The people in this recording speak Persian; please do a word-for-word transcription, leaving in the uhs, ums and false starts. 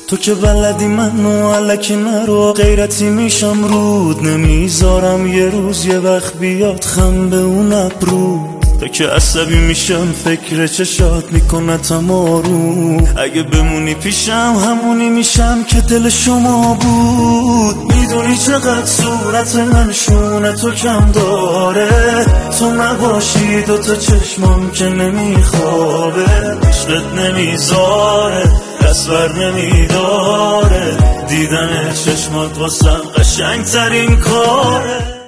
تو که بلدی منو الکی نرو، غیرتی میشم رود نمیذارم یه روز یه وقت بیاد خم به اون ابرو. تو که عصبی میشم فکر چشات میکنتم آروم، اگه بمونی پیشم همونی میشم که دل شما بود. میدونی چقدر صورت من شونه تو کم داره، تو نباشی دوتا چشمام که نمیخوابه، عشقت نمیذاره دستور نمیداره، دیدن چشمات واسم قشنگ ترین کاره.